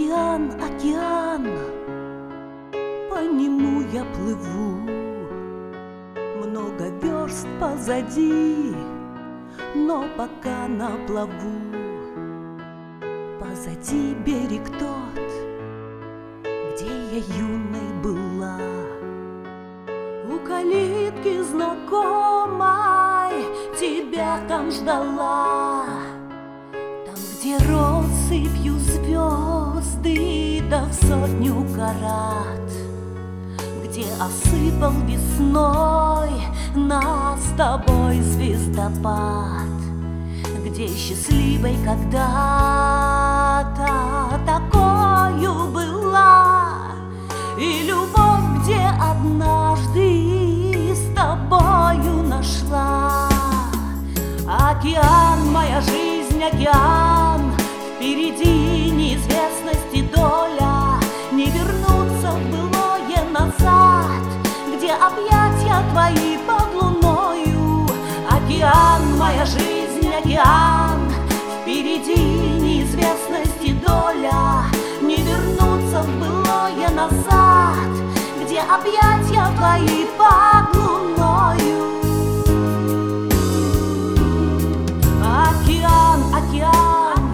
Океан, океан, по нему я плыву. Много верст позади, но пока на плаву. Позади берег тот, где я юной была. У калитки знакомой тебя там ждала. Там, где россыпью звезды, да в 100 карат, где осыпал весной нас с тобой звездопад, где счастливой когда-то такою была, и любовь, где однажды с тобою нашла. Океан, моя жизнь, океан, впереди неизвестности доля, не вернуться в былое назад, где объятия твои под луною. Океан, моя жизнь, океан, впереди неизвестности доля, не вернуться в былое назад, где объятия твои под луною. Океан, океан,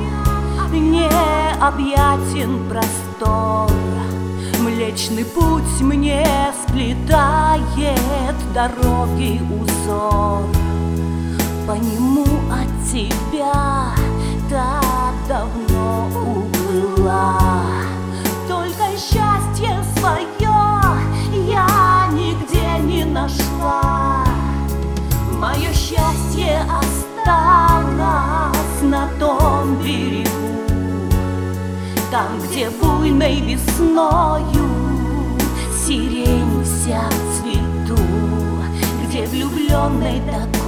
необъятен простор, Млечный путь мне сплетает дороги узор. По нему от тебя так давно уплыла. Только счастье свое я нигде не нашла. Мое счастье осталось на том берегу, там, где буйной весною сирень вся в цвету, где влюбленной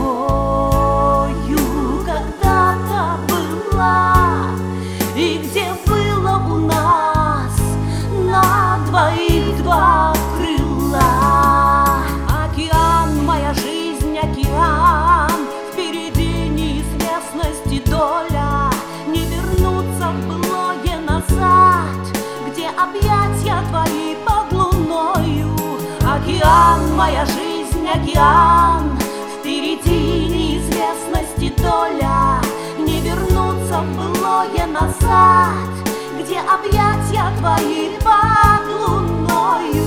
такою когда-то была, и где было у нас на двоих два крыла. Океан, моя жизнь, океан, впереди неизвестности доля, не вернуться в былое назад, где объятия твои под луною. Океан, моя жизнь, океан, впереди неизвестности доля, не вернуться в былое назад, где объятия твои под луною.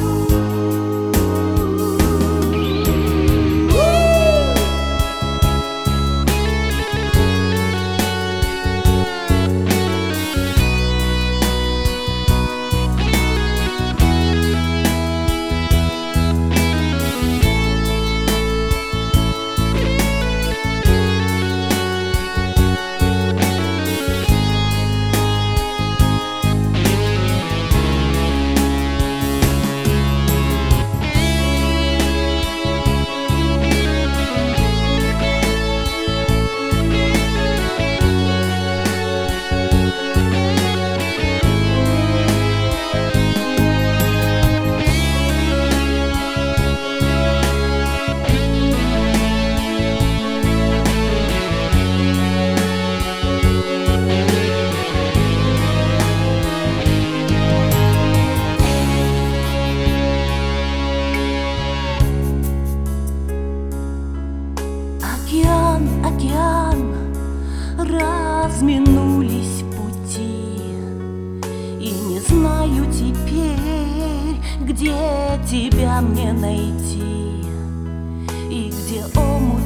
Океан, океан, разминулись пути, и не знаю теперь, где тебя мне найти, и где омут